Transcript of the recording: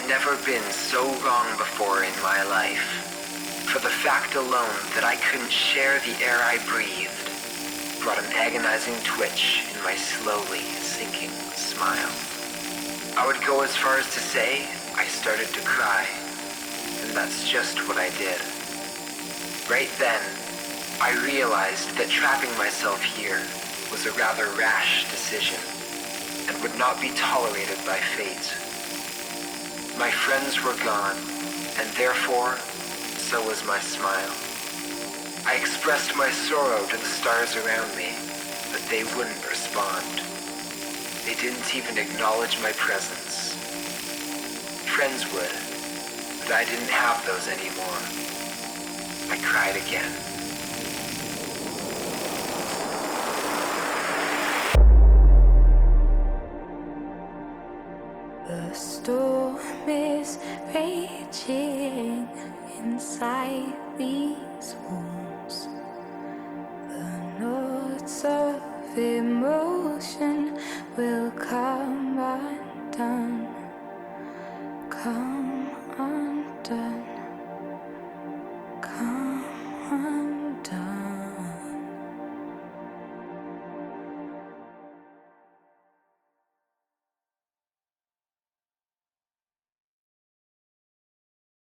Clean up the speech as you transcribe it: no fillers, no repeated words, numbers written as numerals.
never been so wrong before in my life. For the fact alone that I couldn't share the air I breathed brought an agonizing twitch in my slowly sinking smile. I would go as far as to say I started to cry, and that's just what I did. Right then, I realized that trapping myself here was a rather rash decision and would not be tolerated by fate. My friends were gone, and therefore, so was my smile. I expressed my sorrow to the stars around me, but they wouldn't respond. They didn't even acknowledge my presence. Friends would, but I didn't have those anymore. I cried again. The storm is raging inside these walls. The notes of emotion will come undone, come undone, come undone.